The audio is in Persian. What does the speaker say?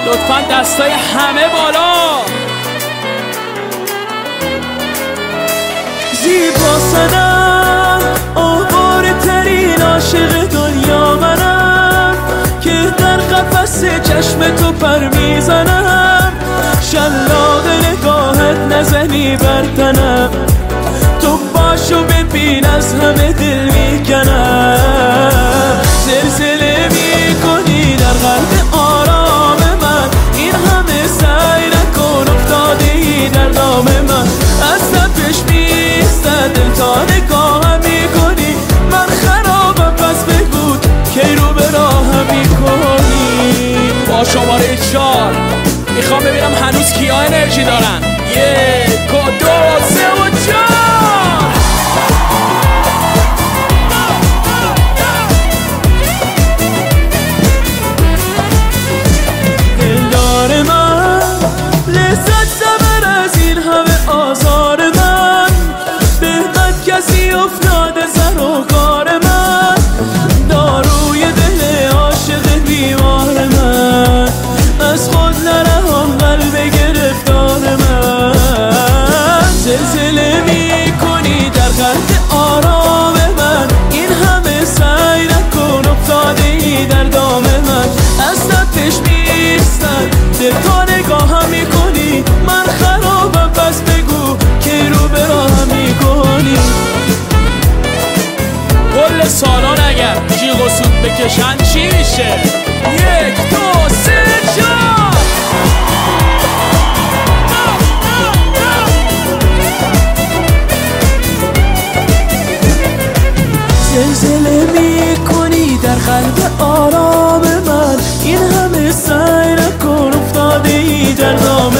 لطفا دستای همه بالا. زیبا سنم آواره ترین عاشق دنیا منم، که در قفس چشم تو پر میزنم، شلاق نگاهت نزنی بر تنم، تو باشو ببین از همه دل میکنم، زلزله میکنی در قلب آرام من، این همه سعی نکن افتاده ای در دام من، از تپش میستد دل تا نگاهم میکنی، من خرابم پس بگو کی رو به راهم میکنی. با شماره 4 میخوام ببینم هنوز کیا انرژی دارن. 1 و 2 3 و 4. دلدار من لذت زبر از این همه آزار من، به بد کسی افتاده زر و کار من، داروی دل عاشق بیمار من، از خود نرهم قلب گرفتار من، زلزله میکنی در قلب آرام من، این همه سعی نکن افتاده ای در دام من، از تپش میستن دل تا نگاهم میکنی، من خرابم پس بگو کی رو به راهم میکنی. کل سالان اگر جیغ و سود بکشن چی میشه؟ 1 2 3 4. زلزله میکنی در قلب آرام من، این همه سعی نکن افتاده ای در دام